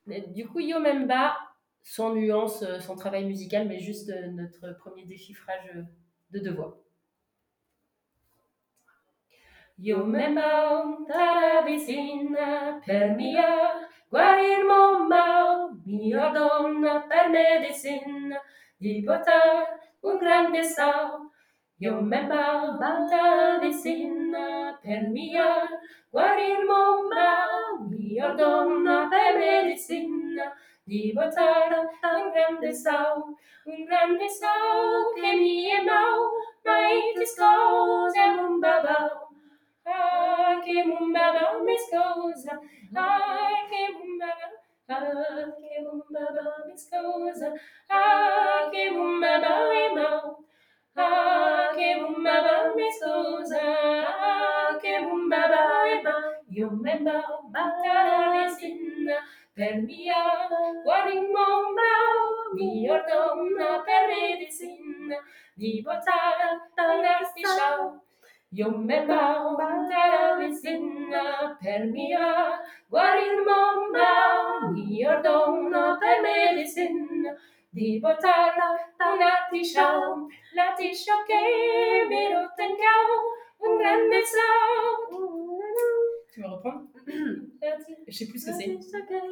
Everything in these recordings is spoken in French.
Du coup, Yomemba, sans nuance, sans travail musical, mais juste notre premier déchiffrage de deux voix. Yomemba, ta vicina per mia guarir mon mal, mi ordona per medicina di portar un grande sal. Yomemba, ta vicina per mia guarir mon mal, mi ordona per medicina di portar un grande sal che mi è mau, ma ti scusa un babau. Ah, che mumbaba mi scusa, ah, che mumbaba, ah, che mumbaba mi scusa, ah, che mumbaba è mau, ah, che mumbaba mi scusa, ah, che mumbaba è mau. Io me mau, battara vicina, per mia guarimmo mau, mi ordona per medicina, di portare dall'artigiano. Io me mau, battara vicina, per mia guarimmo mau, mi ordona per medicina, di portarla dall'artigiano. L'artigiano che mi rotta in cao, un grande sao. Tu veux reprendre? Je sais plus ce que c'est.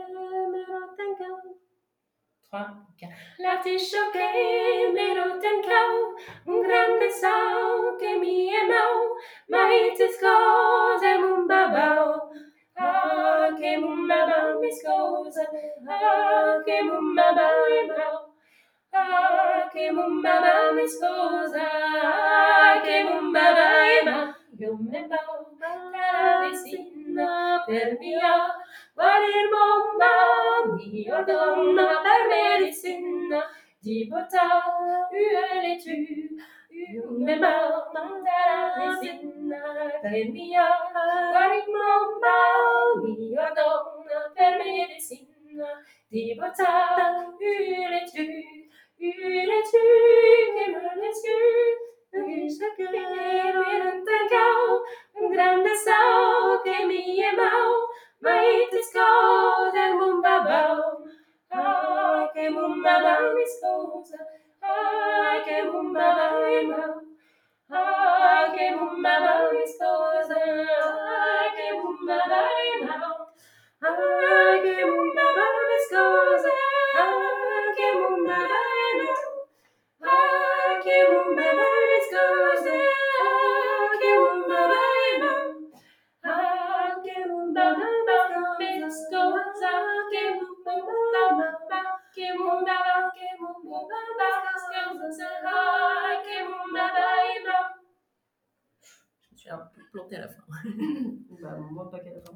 3, 4. L'artigiano che mi rotta in cao, un grande sao che mi è mau, ma ti scusa un babau. Ah, che un babau mi scusa, ah, che un babau è mau. Ah, che un babau mi scusa, ah, che un babau è mau. Io me bau, la vicina per mia guarir mon mal, mi ordona per medicina di portar le tu. Io me bau, la vicina per mia guarir mon mal, mi ordona per medicina di portar le tu. Le tu che me le tu, che mi tancao, un grande sao che mi è mau, ma ti scusa un babau. Ah, che un babau mi scusa, ah, che un babau è mau. Ah, che un babau mi scusa, ah, che un babau è mau. Ah, che un babau mi scusa, ah, che un babau è mau. Ah, che un babau mi scusa, ah, che un babau è mau. Ah, che un babau mi scusa, che un babau, che un babau, che un babau scusa, ah, che un babau è mau. Je me suis un peu plantée à la fin. Bah, moi pas qu'à la fin.